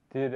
Did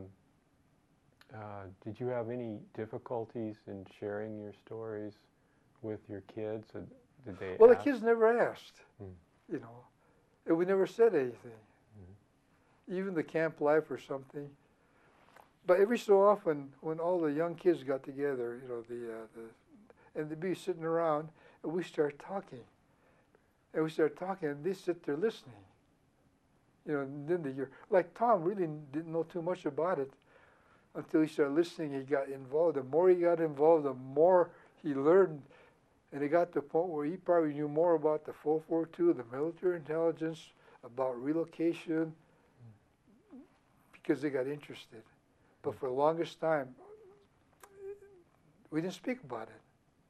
did you have any difficulties in sharing your stories with your kids? Or did they Well, the ask? kids never asked, Mm. you know, and we never said anything, Mm. even the camp life or something. But every so often, when all the young kids got together, and they'd be sitting around, and we start talking, and they sit there listening. And then they hear, like Tom really didn't know too much about it until he started listening. He got involved. The more he got involved, the more he learned, and it got to the point where he probably knew more about the 442, the military intelligence, about relocation, because they got interested. But for the longest time, we didn't speak about it.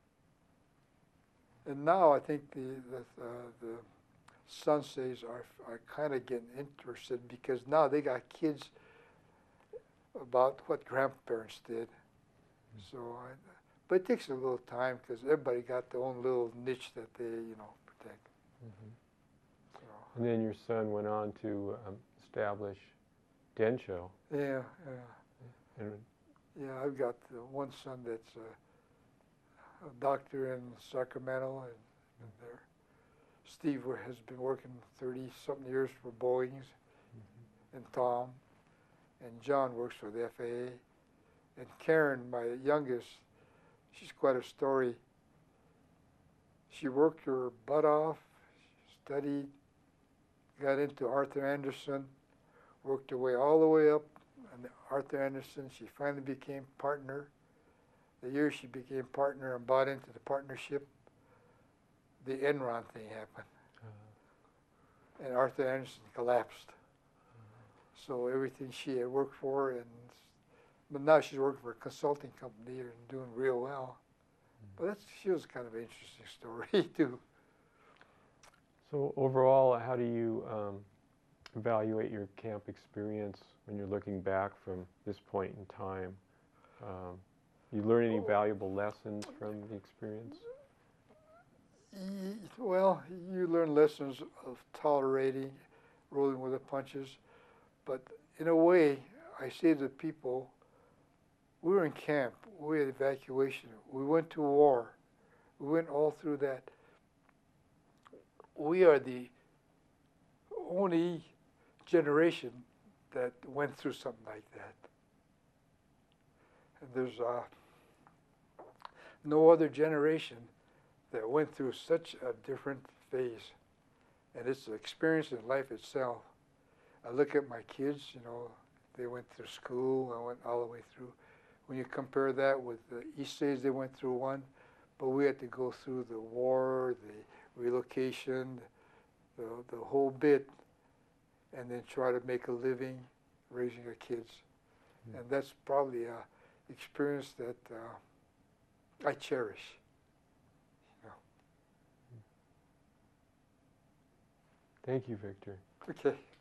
And now I think the Sunsays are kind of getting interested because now they got kids about what grandparents did. So, but it takes a little time because everybody got their own little niche that they protect. Mhm. So, And then your son went on to establish Densho. yeah, And I've got one son that's a doctor in Sacramento, and there. Steve has been working 30-something years for Boeing's, and Tom, and John works for the FAA, and Karen, my youngest, she's quite a story. She worked her butt off, studied, got into Arthur Andersen, worked her way all the way up, and Arthur Andersen, she finally became partner. The year she became partner and bought into the partnership, the Enron thing happened, and Arthur Andersen collapsed. So everything she had worked for, but now she's working for a consulting company and doing real well. But she was kind of an interesting story too. so overall, how do you evaluate your camp experience when you're looking back from this point in time? Um, you learn any valuable lessons from the experience? Well, you learn lessons of tolerating, rolling with the punches. But in a way, I say to people, we were in camp, we had evacuation, we went to war, we went all through that. We are the only generation that went through something like that. And there's no other generation that went through such a different phase. And it's an experience in life itself. I look at my kids, they went through school, I went all the way through. When you compare that with the East States, they went through one, but we had to go through the war, the relocation, the whole bit, and then try to make a living raising our kids. And that's probably an experience that I cherish. Thank you, Victor. Okay.